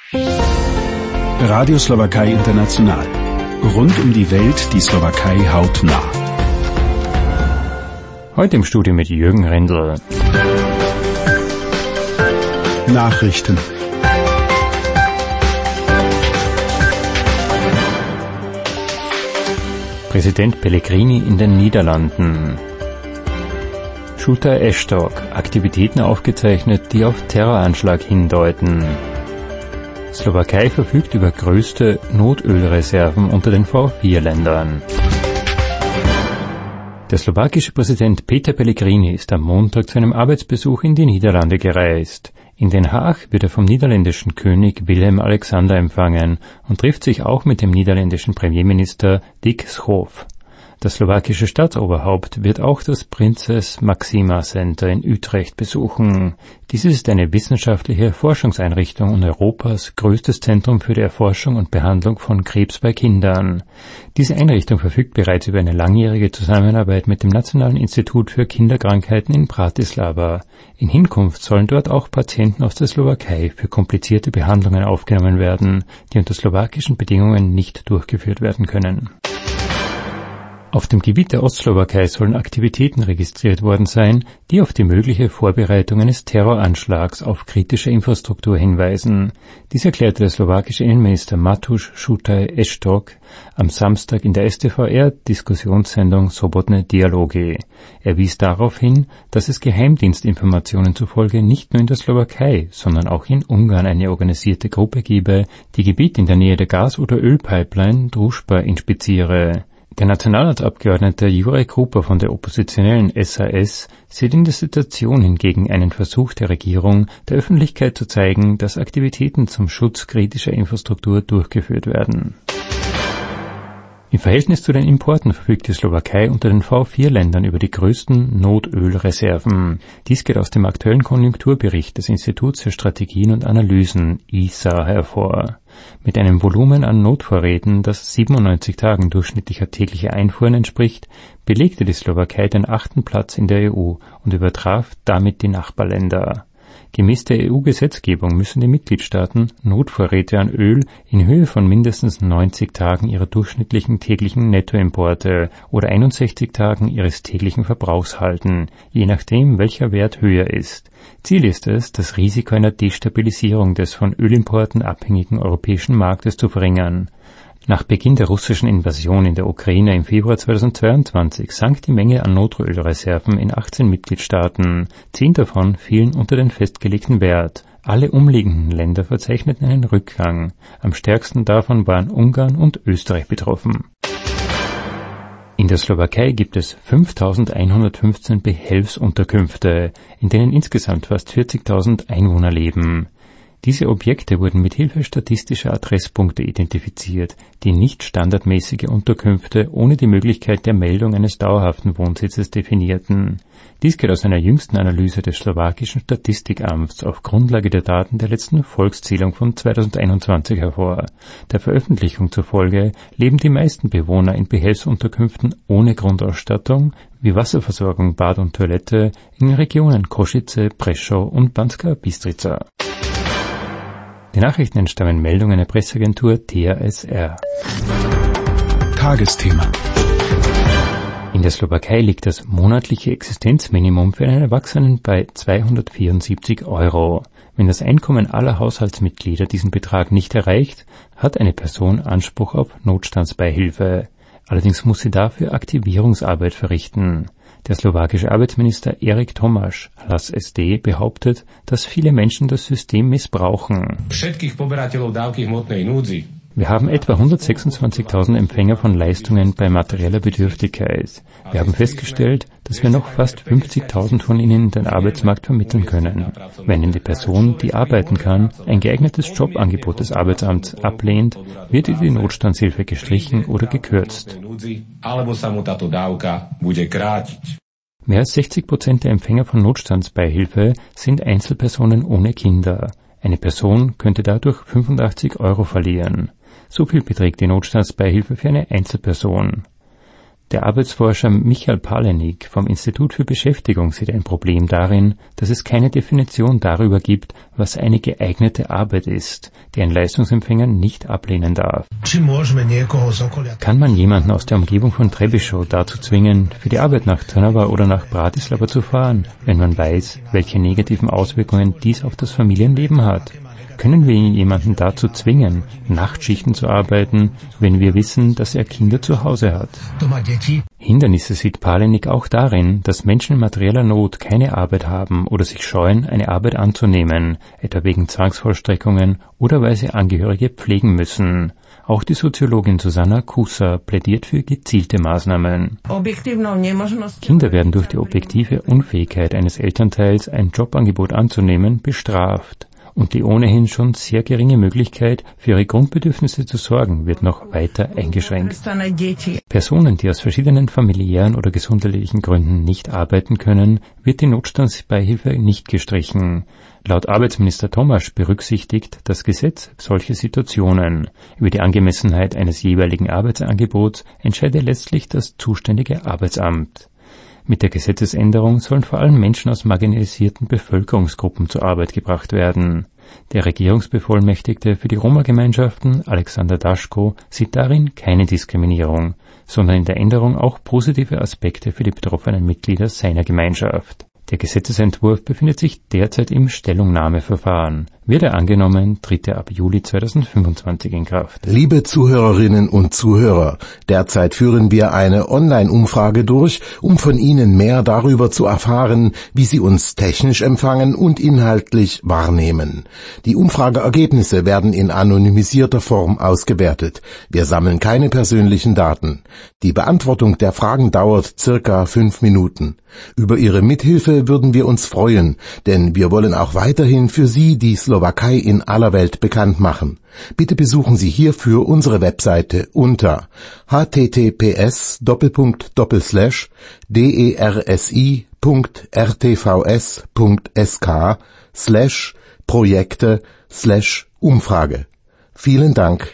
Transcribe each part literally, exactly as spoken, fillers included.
Radio Slowakei International. Rund um die Welt die Slowakei hautnah. Heute im Studio mit Jürgen Rendl. Nachrichten. Präsident Pellegrini in den Niederlanden. Shooter Ashtok, Aktivitäten aufgezeichnet, die auf Terroranschlag hindeuten. Slowakei verfügt über größte Notölreserven unter den V vier Ländern. Der slowakische Präsident Peter Pellegrini ist am Montag zu einem Arbeitsbesuch in die Niederlande gereist. In Den Haag wird er vom niederländischen König Willem Alexander empfangen und trifft sich auch mit dem niederländischen Premierminister Dick Schoof. Das slowakische Staatsoberhaupt wird auch das Prinses Maxima Center in Utrecht besuchen. Dieses ist eine wissenschaftliche Forschungseinrichtung und Europas größtes Zentrum für die Erforschung und Behandlung von Krebs bei Kindern. Diese Einrichtung verfügt bereits über eine langjährige Zusammenarbeit mit dem Nationalen Institut für Kinderkrankheiten in Bratislava. In Hinkunft sollen dort auch Patienten aus der Slowakei für komplizierte Behandlungen aufgenommen werden, die unter slowakischen Bedingungen nicht durchgeführt werden können. Auf dem Gebiet der Ostslowakei sollen Aktivitäten registriert worden sein, die auf die mögliche Vorbereitung eines Terroranschlags auf kritische Infrastruktur hinweisen. Dies erklärte der slowakische Innenminister Mateusz Šutaj Eštok am Samstag in der S T V R-Diskussionssendung Sobotne Dialogi. Er wies darauf hin, dass es Geheimdienstinformationen zufolge nicht nur in der Slowakei, sondern auch in Ungarn eine organisierte Gruppe gebe, die Gebiet in der Nähe der Gas- oder Ölpipeline Družba inspiziere. Der Nationalratsabgeordnete Juraj Krupa von der oppositionellen S H S sieht in der Situation hingegen einen Versuch der Regierung, der Öffentlichkeit zu zeigen, dass Aktivitäten zum Schutz kritischer Infrastruktur durchgeführt werden. Im Verhältnis zu den Importen verfügt die Slowakei unter den V vier Ländern über die größten Notölreserven. Dies geht aus dem aktuellen Konjunkturbericht des Instituts für Strategien und Analysen I S A hervor. Mit einem Volumen an Notvorräten, das siebenundneunzig Tagen durchschnittlicher täglicher Einfuhren entspricht, belegte die Slowakei den achten Platz in der E U und übertraf damit die Nachbarländer. Gemäß der E U-Gesetzgebung müssen die Mitgliedstaaten Notvorräte an Öl in Höhe von mindestens neunzig Tagen ihrer durchschnittlichen täglichen Nettoimporte oder einundsechzig Tagen ihres täglichen Verbrauchs halten, je nachdem, welcher Wert höher ist. Ziel ist es, das Risiko einer Destabilisierung des von Ölimporten abhängigen europäischen Marktes zu verringern. Nach Beginn der russischen Invasion in der Ukraine im Februar zweitausendzweiundzwanzig sank die Menge an Notölreserven in achtzehn Mitgliedstaaten. Zehn davon fielen unter den festgelegten Wert. Alle umliegenden Länder verzeichneten einen Rückgang. Am stärksten davon waren Ungarn und Österreich betroffen. In der Slowakei gibt es fünftausendeinhundertfünfzehn Behelfsunterkünfte, in denen insgesamt fast vierzigtausend Einwohner leben. Diese Objekte wurden mit Hilfe statistischer Adresspunkte identifiziert, die nicht standardmäßige Unterkünfte ohne die Möglichkeit der Meldung eines dauerhaften Wohnsitzes definierten. Dies geht aus einer jüngsten Analyse des slowakischen Statistikamts auf Grundlage der Daten der letzten Volkszählung von zweitausendeinundzwanzig hervor. Der Veröffentlichung zufolge leben die meisten Bewohner in Behelfsunterkünften ohne Grundausstattung, wie Wasserversorgung, Bad und Toilette, in den Regionen Košice, Prešov und Banská Bystrica. Die Nachrichten entstammen Meldungen der Presseagentur T A S R. Tagesthema. In der Slowakei liegt das monatliche Existenzminimum für einen Erwachsenen bei zweihundertvierundsiebzig Euro. Wenn das Einkommen aller Haushaltsmitglieder diesen Betrag nicht erreicht, hat eine Person Anspruch auf Notstandsbeihilfe. Allerdings muss sie dafür Aktivierungsarbeit verrichten. Der slowakische Arbeitsminister Erik Tomáš, Hlas S D, behauptet, dass viele Menschen das System missbrauchen. Wir haben etwa hundertsechsundzwanzigtausend Empfänger von Leistungen bei materieller Bedürftigkeit. Wir haben festgestellt, dass wir noch fast fünfzigtausend von ihnen in den Arbeitsmarkt vermitteln können. Wenn die Person, die arbeiten kann, ein geeignetes Jobangebot des Arbeitsamts ablehnt, wird ihr die Notstandshilfe gestrichen oder gekürzt. Mehr als sechzig Prozent der Empfänger von Notstandsbeihilfe sind Einzelpersonen ohne Kinder. Eine Person könnte dadurch fünfundachtzig Euro verlieren. So viel beträgt die Notstandsbeihilfe für eine Einzelperson. Der Arbeitsforscher Michael Palenik vom Institut für Beschäftigung sieht ein Problem darin, dass es keine Definition darüber gibt, was eine geeignete Arbeit ist, die ein Leistungsempfänger nicht ablehnen darf. Kann man jemanden aus der Umgebung von Trebišov dazu zwingen, für die Arbeit nach Trnava oder nach Bratislava zu fahren, wenn man weiß, welche negativen Auswirkungen dies auf das Familienleben hat? Können wir jemanden dazu zwingen, Nachtschichten zu arbeiten, wenn wir wissen, dass er Kinder zu Hause hat? Hindernisse sieht Palenik auch darin, dass Menschen in materieller Not keine Arbeit haben oder sich scheuen, eine Arbeit anzunehmen, etwa wegen Zwangsvollstreckungen oder weil sie Angehörige pflegen müssen. Auch die Soziologin Susanna Kusa plädiert für gezielte Maßnahmen. Kinder werden durch die objektive Unfähigkeit eines Elternteils, ein Jobangebot anzunehmen, bestraft. Und die ohnehin schon sehr geringe Möglichkeit, für ihre Grundbedürfnisse zu sorgen, wird noch weiter eingeschränkt. Personen, die aus verschiedenen familiären oder gesundheitlichen Gründen nicht arbeiten können, wird die Notstandsbeihilfe nicht gestrichen. Laut Arbeitsminister Tomasz berücksichtigt das Gesetz solche Situationen. Über die Angemessenheit eines jeweiligen Arbeitsangebots entscheidet letztlich das zuständige Arbeitsamt. Mit der Gesetzesänderung sollen vor allem Menschen aus marginalisierten Bevölkerungsgruppen zur Arbeit gebracht werden. Der Regierungsbevollmächtigte für die Roma-Gemeinschaften, Alexander Daschko, sieht darin keine Diskriminierung, sondern in der Änderung auch positive Aspekte für die betroffenen Mitglieder seiner Gemeinschaft. Der Gesetzesentwurf befindet sich derzeit im Stellungnahmeverfahren. Wird er angenommen, tritt er ab Juli zweitausendfünfundzwanzig in Kraft. Liebe Zuhörerinnen und Zuhörer, derzeit führen wir eine Online-Umfrage durch, um von Ihnen mehr darüber zu erfahren, wie Sie uns technisch empfangen und inhaltlich wahrnehmen. Die Umfrageergebnisse werden in anonymisierter Form ausgewertet. Wir sammeln keine persönlichen Daten. Die Beantwortung der Fragen dauert circa fünf Minuten. Über Ihre Mithilfe würden wir uns freuen, denn wir wollen auch weiterhin für Sie die Slowakei in aller Welt bekannt machen. Bitte besuchen Sie hierfür unsere Webseite unter h t t p s doppelpunkt doppelpunkt slash dersi punkt r t v s punkt s k slash Projekte slash Umfrage. Vielen Dank.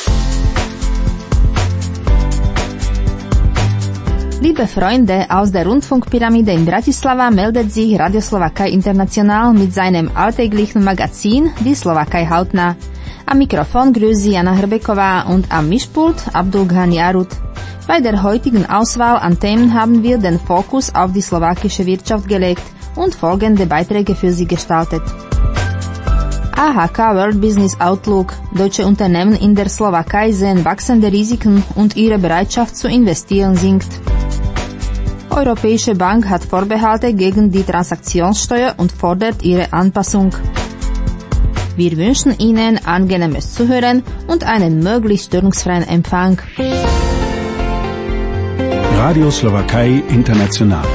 Liebe Freunde, aus der Rundfunkpyramide in Bratislava meldet sich Radio Slowakei International mit seinem alltäglichen Magazin Die Slowakei hautnah. Am Mikrofon grüßt sie Jana Hrbeková und am Mischpult Abdulghan Jarut. Bei der heutigen Auswahl an Themen haben wir den Fokus auf die slowakische Wirtschaft gelegt und folgende Beiträge für Sie gestaltet. A H K World Business Outlook. Deutsche Unternehmen in der Slowakei sehen wachsende Risiken und ihre Bereitschaft zu investieren sinkt. Europäische Bank hat Vorbehalte gegen die Transaktionssteuer und fordert ihre Anpassung. Wir wünschen Ihnen angenehmes Zuhören und einen möglichst störungsfreien Empfang. Radio Slowakei International.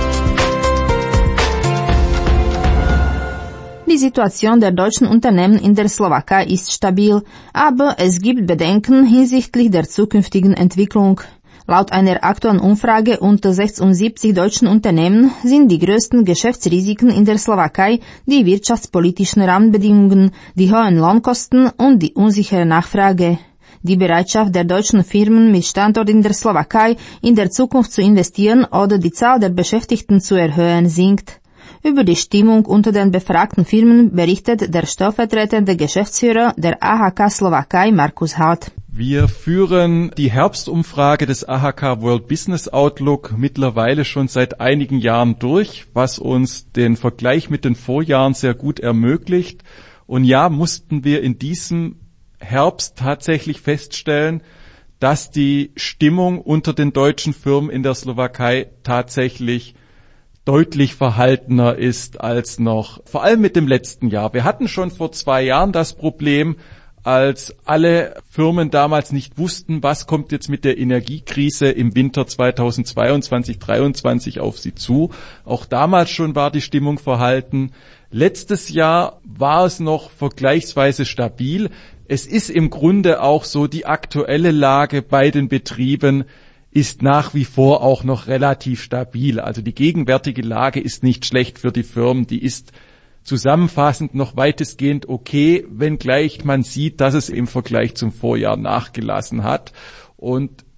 Die Situation der deutschen Unternehmen in der Slowakei ist stabil, aber es gibt Bedenken hinsichtlich der zukünftigen Entwicklung. Laut einer aktuellen Umfrage unter sechsundsiebzig deutschen Unternehmen sind die größten Geschäftsrisiken in der Slowakei die wirtschaftspolitischen Rahmenbedingungen, die hohen Lohnkosten und die unsichere Nachfrage. Die Bereitschaft der deutschen Firmen mit Standort in der Slowakei in der Zukunft zu investieren oder die Zahl der Beschäftigten zu erhöhen sinkt. Über die Stimmung unter den befragten Firmen berichtet der stellvertretende Geschäftsführer der A H K Slowakei, Markus Halt. Wir führen die Herbstumfrage des A H K World Business Outlook mittlerweile schon seit einigen Jahren durch, was uns den Vergleich mit den Vorjahren sehr gut ermöglicht. Und ja, mussten wir in diesem Herbst tatsächlich feststellen, dass die Stimmung unter den deutschen Firmen in der Slowakei tatsächlich deutlich verhaltener ist als noch, vor allem mit dem letzten Jahr. Wir hatten schon vor zwei Jahren das Problem, als alle Firmen damals nicht wussten, was kommt jetzt mit der Energiekrise im Winter zweitausendzweiundzwanzig dreiundzwanzig auf sie zu. Auch damals schon war die Stimmung verhalten. Letztes Jahr war es noch vergleichsweise stabil. Es ist im Grunde auch so, die aktuelle Lage bei den Betrieben ist nach wie vor auch noch relativ stabil. Also die gegenwärtige Lage ist nicht schlecht für die Firmen, die ist zusammenfassend noch weitestgehend okay, wenngleich man sieht, dass es im Vergleich zum Vorjahr nachgelassen hat. Und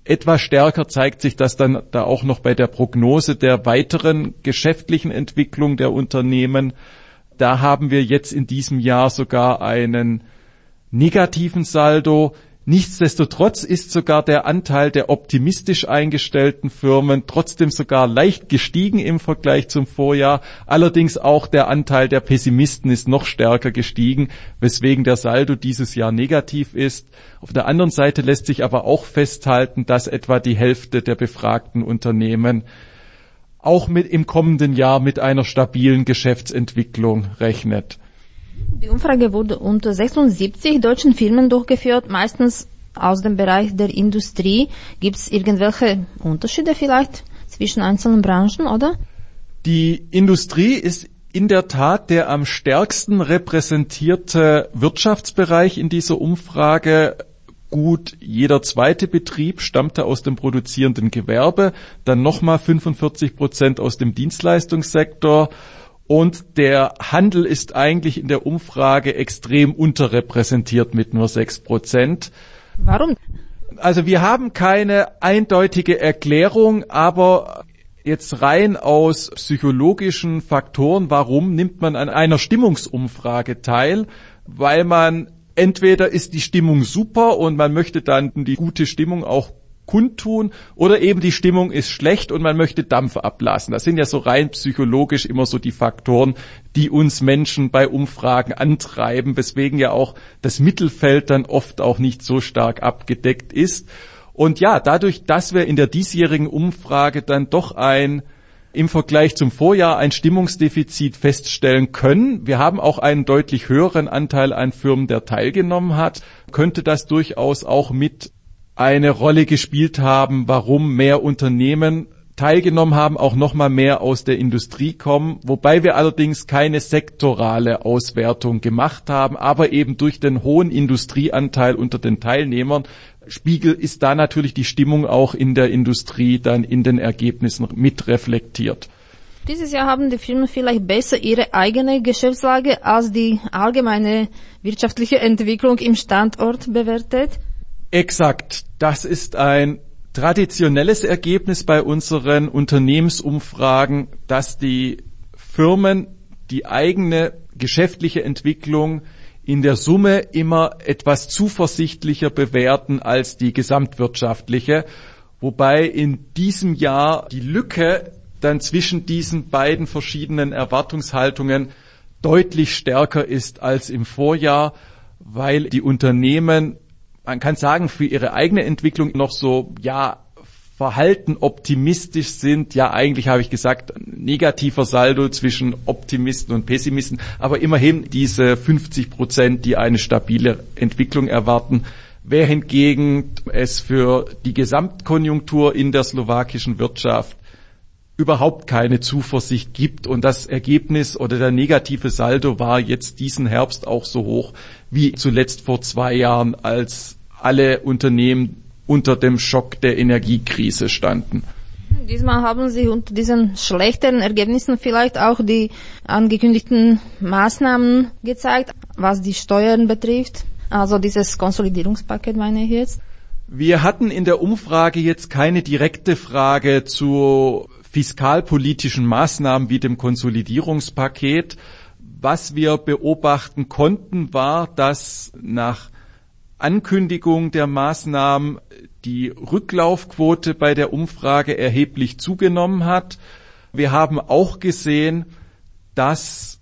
Etwas stärker zeigt sich das dann da auch noch bei der Prognose der weiteren geschäftlichen Entwicklung der Unternehmen. Da haben wir jetzt in diesem Jahr sogar einen negativen Saldo. Nichtsdestotrotz ist sogar der Anteil der optimistisch eingestellten Firmen trotzdem sogar leicht gestiegen im Vergleich zum Vorjahr. Allerdings auch der Anteil der Pessimisten ist noch stärker gestiegen, weswegen der Saldo dieses Jahr negativ ist. Auf der anderen Seite lässt sich aber auch festhalten, dass etwa die Hälfte der befragten Unternehmen auch mit im kommenden Jahr mit einer stabilen Geschäftsentwicklung rechnet. Die Umfrage wurde unter sechsundsiebzig deutschen Firmen durchgeführt, meistens aus dem Bereich der Industrie. Gibt es irgendwelche Unterschiede vielleicht zwischen einzelnen Branchen, oder? Die Industrie ist in der Tat der am stärksten repräsentierte Wirtschaftsbereich in dieser Umfrage. Gut, jeder zweite Betrieb stammte aus dem produzierenden Gewerbe, dann nochmal fünfundvierzig Prozent aus dem Dienstleistungssektor. Und der Handel ist eigentlich in der Umfrage extrem unterrepräsentiert mit nur sechs Prozent. Warum? Also wir haben keine eindeutige Erklärung, aber jetzt rein aus psychologischen Faktoren, warum nimmt man an einer Stimmungsumfrage teil? Weil man entweder ist die Stimmung super und man möchte dann die gute Stimmung auch kundtun, oder eben die Stimmung ist schlecht und man möchte Dampf ablassen. Das sind ja so rein psychologisch immer so die Faktoren, die uns Menschen bei Umfragen antreiben, weswegen ja auch das Mittelfeld dann oft auch nicht so stark abgedeckt ist. Und ja, dadurch, dass wir in der diesjährigen Umfrage dann doch ein im Vergleich zum Vorjahr ein Stimmungsdefizit feststellen können. Wir haben auch einen deutlich höheren Anteil an Firmen, der teilgenommen hat. Könnte das durchaus auch mit eine Rolle gespielt haben, warum mehr Unternehmen teilgenommen haben, auch nochmal mehr aus der Industrie kommen, wobei wir allerdings keine sektorale Auswertung gemacht haben, aber eben durch den hohen Industrieanteil unter den Teilnehmern Spiegel ist da natürlich die Stimmung auch in der Industrie dann in den Ergebnissen mit reflektiert. Dieses Jahr haben die Firmen vielleicht besser ihre eigene Geschäftslage als die allgemeine wirtschaftliche Entwicklung im Standort bewertet. Exakt. Das ist ein traditionelles Ergebnis bei unseren Unternehmensumfragen, dass die Firmen die eigene geschäftliche Entwicklung in der Summe immer etwas zuversichtlicher bewerten als die gesamtwirtschaftliche, wobei in diesem Jahr die Lücke dann zwischen diesen beiden verschiedenen Erwartungshaltungen deutlich stärker ist als im Vorjahr, weil die Unternehmen, man kann sagen, für ihre eigene Entwicklung noch so, ja, verhalten optimistisch sind. Ja, eigentlich habe ich gesagt, negativer Saldo zwischen Optimisten und Pessimisten, aber immerhin diese fünfzig Prozent, die eine stabile Entwicklung erwarten, währendgegen es für die Gesamtkonjunktur in der slowakischen Wirtschaft überhaupt keine Zuversicht gibt. Und das Ergebnis oder der negative Saldo war jetzt diesen Herbst auch so hoch wie zuletzt vor zwei Jahren, als alle Unternehmen unter dem Schock der Energiekrise standen. Diesmal haben Sie unter diesen schlechteren Ergebnissen vielleicht auch die angekündigten Maßnahmen gezeigt, was die Steuern betrifft. Also dieses Konsolidierungspaket meine ich jetzt. Wir hatten in der Umfrage jetzt keine direkte Frage zu fiskalpolitischen Maßnahmen wie dem Konsolidierungspaket. Was wir beobachten konnten, war, dass nach Ankündigung der Maßnahmen die Rücklaufquote bei der Umfrage erheblich zugenommen hat. Wir haben auch gesehen, dass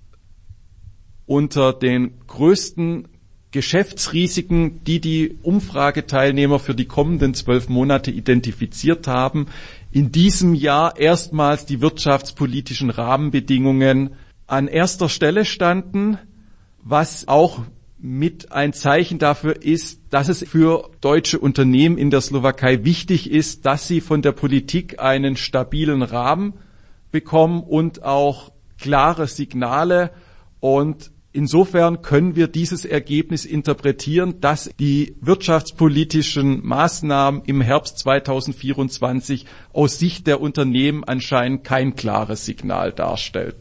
unter den größten Geschäftsrisiken, die die Umfrageteilnehmer für die kommenden zwölf Monate identifiziert haben, in diesem Jahr erstmals die wirtschaftspolitischen Rahmenbedingungen an erster Stelle standen, was auch mit ein Zeichen dafür ist, dass es für deutsche Unternehmen in der Slowakei wichtig ist, dass sie von der Politik einen stabilen Rahmen bekommen und auch klare Signale. Und insofern können wir dieses Ergebnis interpretieren, dass die wirtschaftspolitischen Maßnahmen im Herbst zweitausendvierundzwanzig aus Sicht der Unternehmen anscheinend kein klares Signal darstellten.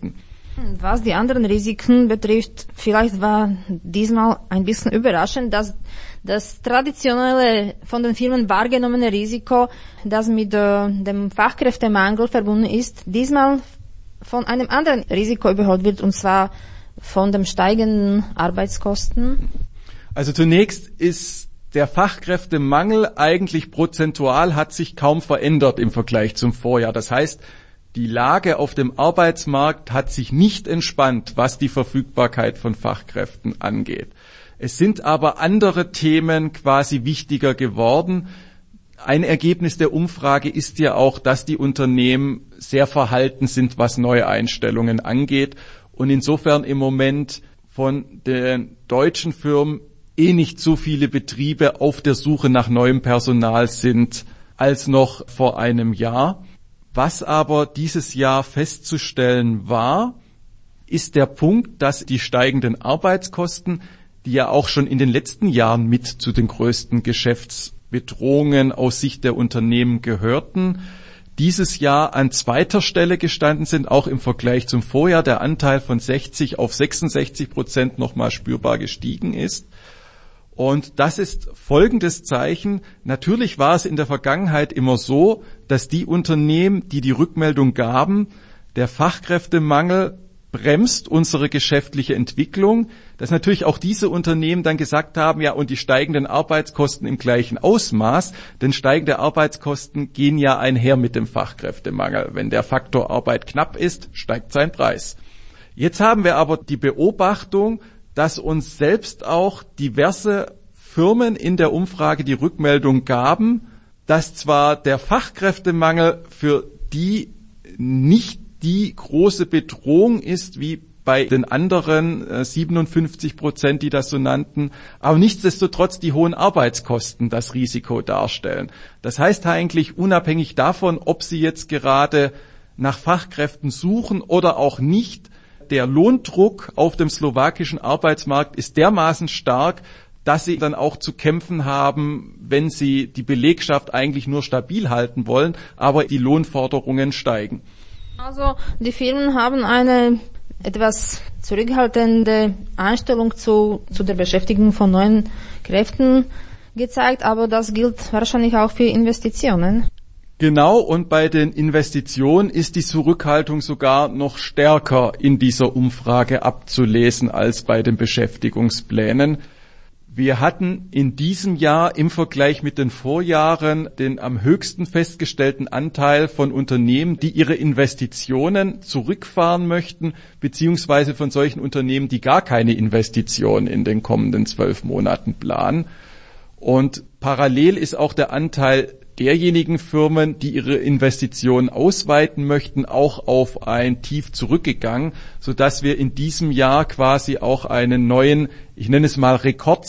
Was die anderen Risiken betrifft, vielleicht war diesmal ein bisschen überraschend, dass das traditionelle, von den Firmen wahrgenommene Risiko, das mit äh, dem Fachkräftemangel verbunden ist, diesmal von einem anderen Risiko überholt wird, und zwar von dem steigenden Arbeitskosten. Also zunächst ist der Fachkräftemangel eigentlich prozentual hat sich kaum verändert im Vergleich zum Vorjahr. Das heißt, die Lage auf dem Arbeitsmarkt hat sich nicht entspannt, was die Verfügbarkeit von Fachkräften angeht. Es sind aber andere Themen quasi wichtiger geworden. Ein Ergebnis der Umfrage ist ja auch, dass die Unternehmen sehr verhalten sind, was Neueinstellungen angeht und insofern im Moment von den deutschen Firmen eh nicht so viele Betriebe auf der Suche nach neuem Personal sind als noch vor einem Jahr. Was aber dieses Jahr festzustellen war, ist der Punkt, dass die steigenden Arbeitskosten, die ja auch schon in den letzten Jahren mit zu den größten Geschäftsbedrohungen aus Sicht der Unternehmen gehörten, dieses Jahr an zweiter Stelle gestanden sind, auch im Vergleich zum Vorjahr der Anteil von sechzig auf sechsundsechzig Prozent nochmal spürbar gestiegen ist. Und das ist folgendes Zeichen. Natürlich war es in der Vergangenheit immer so, dass die Unternehmen, die die Rückmeldung gaben, der Fachkräftemangel bremst unsere geschäftliche Entwicklung, dass natürlich auch diese Unternehmen dann gesagt haben, ja, und die steigenden Arbeitskosten im gleichen Ausmaß, denn steigende Arbeitskosten gehen ja einher mit dem Fachkräftemangel. Wenn der Faktor Arbeit knapp ist, steigt sein Preis. Jetzt haben wir aber die Beobachtung, dass uns selbst auch diverse Firmen in der Umfrage die Rückmeldung gaben, dass zwar der Fachkräftemangel für die nicht die große Bedrohung ist wie bei den anderen äh, siebenundfünfzig Prozent, die das so nannten, aber nichtsdestotrotz die hohen Arbeitskosten das Risiko darstellen. Das heißt eigentlich, unabhängig davon, ob Sie jetzt gerade nach Fachkräften suchen oder auch nicht, der Lohndruck auf dem slowakischen Arbeitsmarkt ist dermaßen stark, dass sie dann auch zu kämpfen haben, wenn sie die Belegschaft eigentlich nur stabil halten wollen, aber die Lohnforderungen steigen. Also die Firmen haben eine etwas zurückhaltende Einstellung zu, zu der Beschäftigung von neuen Kräften gezeigt, aber das gilt wahrscheinlich auch für Investitionen. Genau, und bei den Investitionen ist die Zurückhaltung sogar noch stärker in dieser Umfrage abzulesen als bei den Beschäftigungsplänen. Wir hatten in diesem Jahr im Vergleich mit den Vorjahren den am höchsten festgestellten Anteil von Unternehmen, die ihre Investitionen zurückfahren möchten, beziehungsweise von solchen Unternehmen, die gar keine Investitionen in den kommenden zwölf Monaten planen. Und parallel ist auch der Anteil derjenigen Firmen, die ihre Investitionen ausweiten möchten, auch auf ein Tief zurückgegangen, sodass wir in diesem Jahr quasi auch einen neuen, ich nenne es mal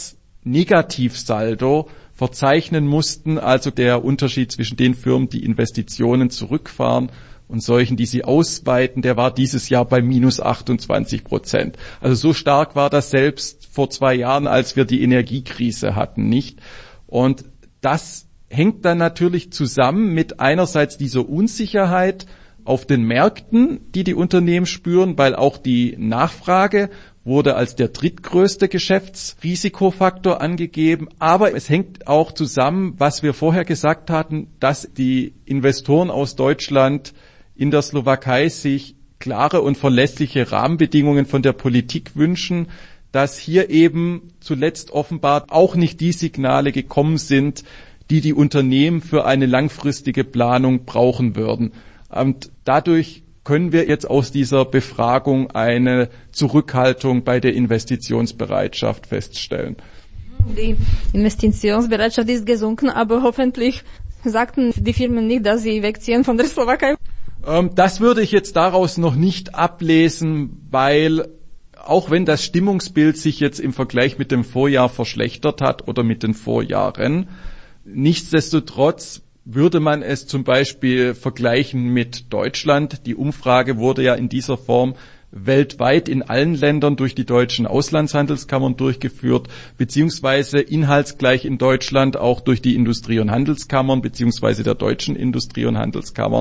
Rekords-Negativsaldo verzeichnen mussten, also der Unterschied zwischen den Firmen, die Investitionen zurückfahren und solchen, die sie ausweiten, der war dieses Jahr bei minus achtundzwanzig Prozent. Also so stark war das selbst vor zwei Jahren, als wir die Energiekrise hatten, nicht. Und das hängt dann natürlich zusammen mit einerseits dieser Unsicherheit auf den Märkten, die die Unternehmen spüren, weil auch die Nachfrage wurde als der drittgrößte Geschäftsrisikofaktor angegeben. Aber es hängt auch zusammen, was wir vorher gesagt hatten, dass die Investoren aus Deutschland in der Slowakei sich klare und verlässliche Rahmenbedingungen von der Politik wünschen, dass hier eben zuletzt offenbar auch nicht die Signale gekommen sind, die die Unternehmen für eine langfristige Planung brauchen würden. Und dadurch können wir jetzt aus dieser Befragung eine Zurückhaltung bei der Investitionsbereitschaft feststellen. Die Investitionsbereitschaft ist gesunken, aber hoffentlich sagten die Firmen nicht, dass sie wegziehen von der Slowakei. Das würde ich jetzt daraus noch nicht ablesen, weil auch wenn das Stimmungsbild sich jetzt im Vergleich mit dem Vorjahr verschlechtert hat oder mit den Vorjahren, nichtsdestotrotz würde man es zum Beispiel vergleichen mit Deutschland. Die Umfrage wurde ja in dieser Form weltweit in allen Ländern durch die deutschen Auslandshandelskammern durchgeführt, beziehungsweise inhaltsgleich in Deutschland auch durch die Industrie- und Handelskammern, beziehungsweise der deutschen Industrie- und Handelskammern.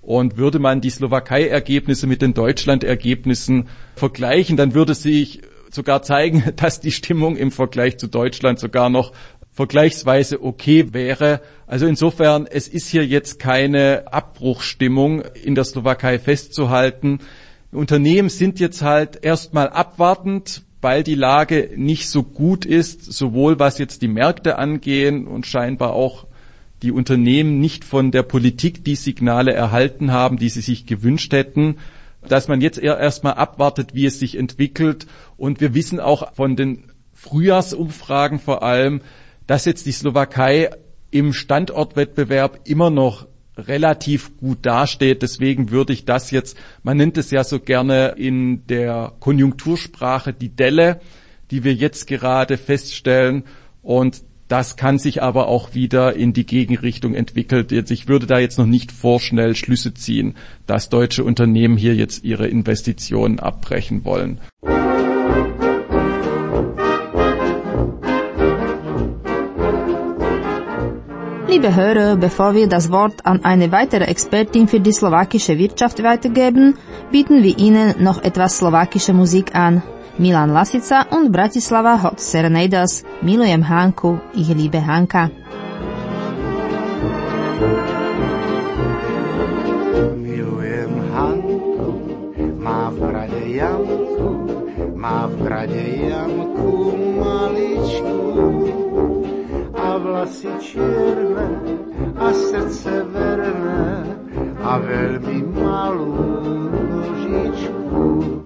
Und würde man die Slowakei-Ergebnisse mit den Deutschland-Ergebnissen vergleichen, dann würde sich sogar zeigen, dass die Stimmung im Vergleich zu Deutschland sogar noch vergleichsweise okay wäre. Also insofern, es ist hier jetzt keine Abbruchstimmung in der Slowakei festzuhalten. Unternehmen sind jetzt halt erstmal abwartend, weil die Lage nicht so gut ist, sowohl was jetzt die Märkte angehen und scheinbar auch die Unternehmen nicht von der Politik die Signale erhalten haben, die sie sich gewünscht hätten, dass man jetzt eher erstmal abwartet, wie es sich entwickelt. Und wir wissen auch von den Frühjahrsumfragen vor allem, dass jetzt die Slowakei im Standortwettbewerb immer noch relativ gut dasteht. Deswegen würde ich das jetzt, man nennt es ja so gerne in der Konjunktursprache die Delle, die wir jetzt gerade feststellen. Und das kann sich aber auch wieder in die Gegenrichtung entwickeln. Ich würde da jetzt noch nicht vorschnell Schlüsse ziehen, dass deutsche Unternehmen hier jetzt ihre Investitionen abbrechen wollen. Liebe Hörer, bevor wir das Wort an eine weitere Expertin für die slowakische Wirtschaft weitergeben, bieten wir Ihnen noch etwas slowakische Musik an. Milan Lasica und Bratislava Hot Serenaders, Milujem Hanku, ich liebe Hanka. Milujem Hanku, má v brade jamku, má v brade jamku maličku a vlasy čierne a srdce verné a veľmi malú nožičku.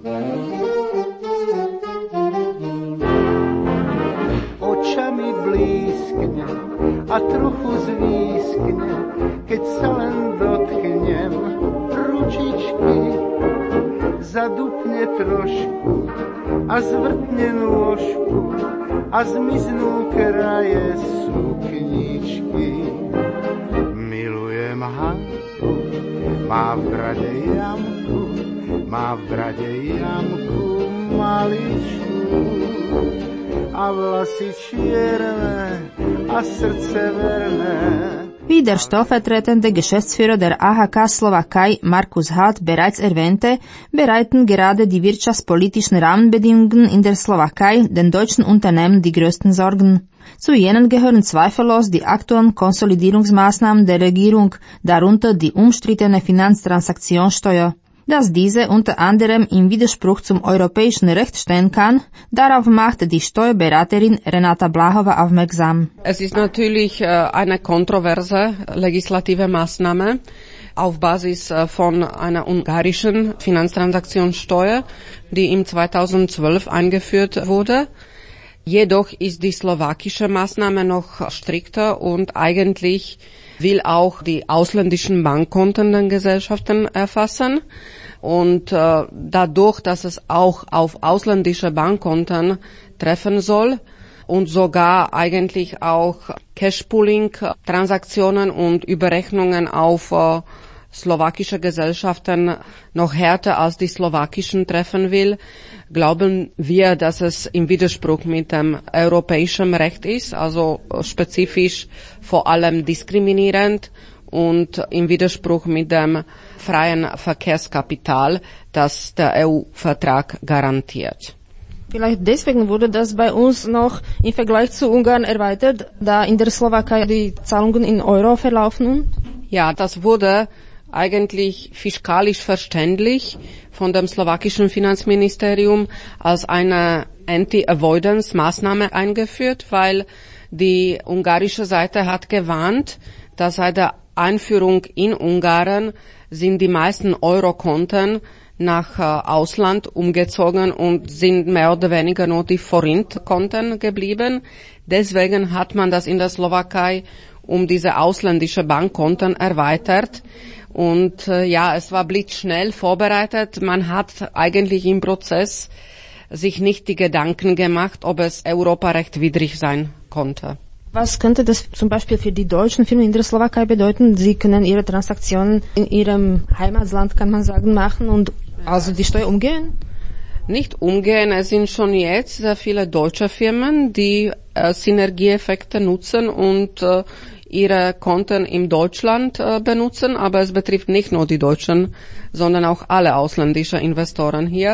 Očami blízkne a trochu zvískne, keď sa len dotknem ručičky. Zadupne trošku a zvrtne nôžku a zmiznú kraje sukničky. Milujem Hanku, má v brade jamku, má v brade jamku maličku a vlasy čierne a srdce verné. Wie der stellvertretende Geschäftsführer der A H K Slowakei Markus Hart bereits erwähnte, bereiten gerade die wirtschaftspolitischen Rahmenbedingungen in der Slowakei den deutschen Unternehmen die größten Sorgen. Zu jenen gehören zweifellos die aktuellen Konsolidierungsmaßnahmen der Regierung, darunter die umstrittene Finanztransaktionssteuer. Dass diese unter anderem im Widerspruch zum europäischen Recht stehen kann, darauf machte die Steuerberaterin Renata Blahova aufmerksam. Es ist natürlich eine kontroverse legislative Maßnahme auf Basis von einer ungarischen Finanztransaktionssteuer, die im zweitausendzwölf eingeführt wurde. Jedoch ist die slowakische Maßnahme noch strikter und eigentlich will auch die ausländischen Bankkonten der Gesellschaften erfassen. Und äh, dadurch, dass es auch auf ausländische Bankkonten treffen soll und sogar eigentlich auch Cashpooling-Transaktionen und Überrechnungen auf äh, slowakische Gesellschaften noch härter als die slowakischen treffen will, glauben wir, dass es im Widerspruch mit dem europäischen Recht ist, also spezifisch vor allem diskriminierend und im Widerspruch mit dem freien Verkehrskapital, das der E U-Vertrag garantiert. Vielleicht deswegen wurde das bei uns noch im Vergleich zu Ungarn erweitert, da in der Slowakei die Zahlungen in Euro verlaufen? Ja, das wurde eigentlich fiskalisch verständlich von dem slowakischen Finanzministerium als eine Anti-Avoidance-Maßnahme eingeführt, weil die ungarische Seite hat gewarnt, dass seit der Einführung in Ungarn sind die meisten Eurokonten nach äh, Ausland umgezogen und sind mehr oder weniger nur die Forint-Konten geblieben. Deswegen hat man das in der Slowakei um diese ausländische Bankkonten erweitert. Und äh, ja, es war blitzschnell vorbereitet. Man hat eigentlich im Prozess sich nicht die Gedanken gemacht, ob es europarechtwidrig sein konnte. Was könnte das zum Beispiel für die deutschen Firmen in der Slowakei bedeuten? Sie können ihre Transaktionen in ihrem Heimatland, kann man sagen, machen und also die Steuer umgehen? Nicht umgehen, es sind schon jetzt sehr viele deutsche Firmen, die äh, Synergieeffekte nutzen und äh, ihre Konten in Deutschland äh, benutzen, aber es betrifft nicht nur die Deutschen, sondern auch alle ausländischen Investoren hier.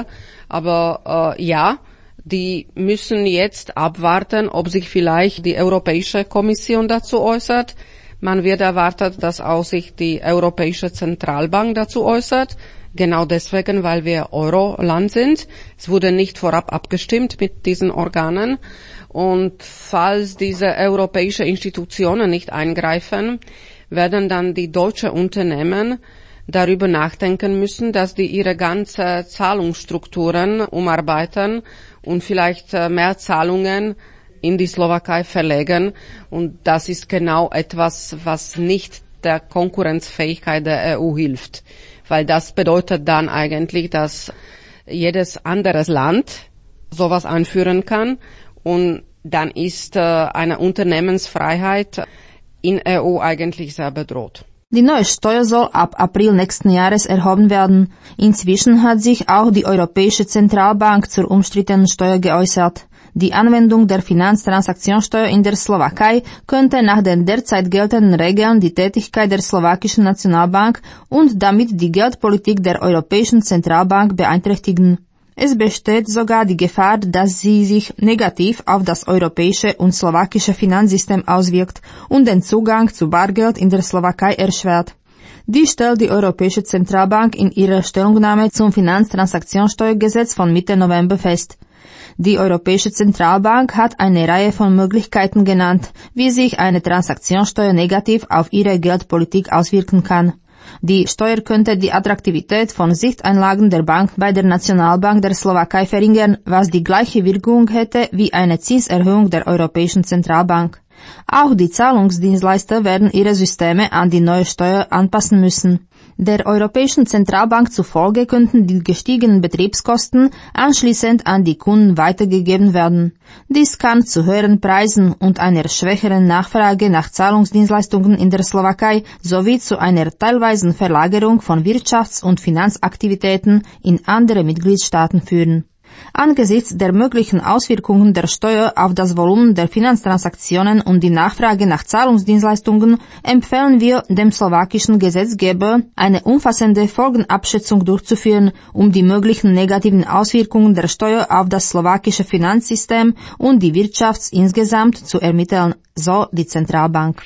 Aber äh, ja, die müssen jetzt abwarten, ob sich vielleicht die Europäische Kommission dazu äußert. Man wird erwartet, dass auch sich die Europäische Zentralbank dazu äußert. Genau deswegen, weil wir Euro-Land sind. Es wurde nicht vorab abgestimmt mit diesen Organen. Und falls diese europäischen Institutionen nicht eingreifen, werden dann die deutschen Unternehmen darüber nachdenken müssen, dass die ihre ganze Zahlungsstrukturen umarbeiten und vielleicht mehr Zahlungen in die Slowakei verlegen. Und das ist genau etwas, was nicht der Konkurrenzfähigkeit der E U hilft. Weil das bedeutet dann eigentlich, dass jedes anderes Land sowas einführen kann und dann ist eine Unternehmensfreiheit in E U eigentlich sehr bedroht. Die neue Steuer soll ab April nächsten Jahres erhoben werden. Inzwischen hat sich auch die Europäische Zentralbank zur umstrittenen Steuer geäußert. Die Anwendung der Finanztransaktionssteuer in der Slowakei könnte nach den derzeit geltenden Regeln die Tätigkeit der slowakischen Nationalbank und damit die Geldpolitik der Europäischen Zentralbank beeinträchtigen. Es besteht sogar die Gefahr, dass sie sich negativ auf das europäische und slowakische Finanzsystem auswirkt und den Zugang zu Bargeld in der Slowakei erschwert. Dies stellt die Europäische Zentralbank in ihrer Stellungnahme zum Finanztransaktionssteuergesetz von Mitte November fest. Die Europäische Zentralbank hat eine Reihe von Möglichkeiten genannt, wie sich eine Transaktionssteuer negativ auf ihre Geldpolitik auswirken kann. Die Steuer könnte die Attraktivität von Sichteinlagen der Bank bei der Nationalbank der Slowakei verringern, was die gleiche Wirkung hätte wie eine Zinserhöhung der Europäischen Zentralbank. Auch die Zahlungsdienstleister werden ihre Systeme an die neue Steuer anpassen müssen. Der Europäischen Zentralbank zufolge könnten die gestiegenen Betriebskosten anschließend an die Kunden weitergegeben werden. Dies kann zu höheren Preisen und einer schwächeren Nachfrage nach Zahlungsdienstleistungen in der Slowakei sowie zu einer teilweisen Verlagerung von Wirtschafts- und Finanzaktivitäten in andere Mitgliedstaaten führen. Angesichts der möglichen Auswirkungen der Steuer auf das Volumen der Finanztransaktionen und die Nachfrage nach Zahlungsdienstleistungen empfehlen wir dem slowakischen Gesetzgeber, eine umfassende Folgenabschätzung durchzuführen, um die möglichen negativen Auswirkungen der Steuer auf das slowakische Finanzsystem und die Wirtschaft insgesamt zu ermitteln, so die Zentralbank.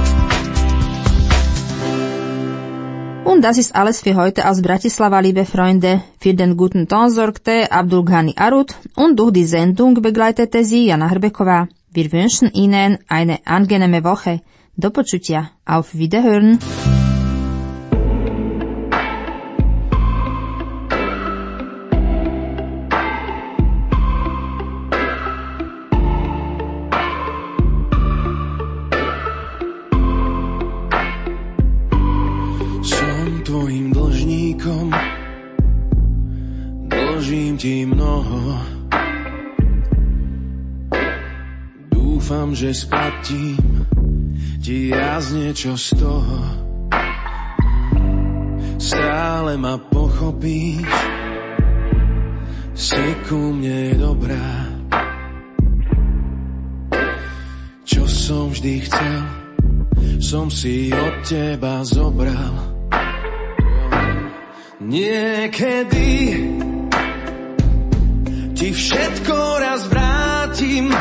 Und das ist alles für heute aus Bratislava, liebe Freunde. Für den guten Ton sorgte Abdulghani Arut und durch die Sendung begleitete sie Jana Hrbeková. Wir wünschen Ihnen eine angenehme Woche. Do počutia. Auf Wiederhören. Tvojim dlžníkom, dlžím ti mnoho. Dúfam, že splatím ti raz niečo z toho. Stále ma pochopíš, si ku mne dobrá. Čo som vždy chcel, som si od teba zobral. Niekedy ti všetko raz vrátim,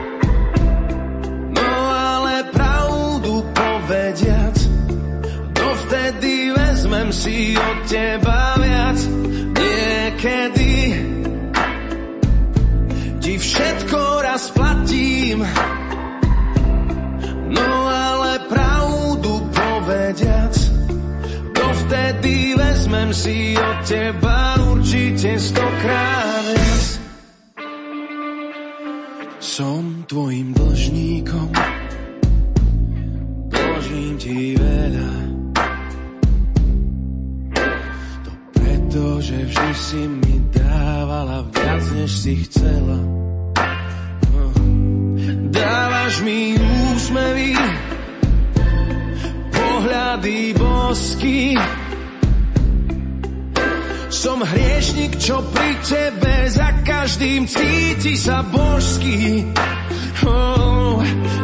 no ale pravdu povediac, dovtedy vezmem si od teba viac. Niekedy ti všetko raz platím, no ale pravdu povediac, dovtedy vezmem si od teba určite stokrát viac. Som tvojim dlžníkom, dlžím ti veľa. To preto, že vždy si mi dávala viac, než si chcela. Dávaš mi úsmevy, pohľady bosky. Som hriešnik, čo pri tebe za každým cíti sa božský. Oh,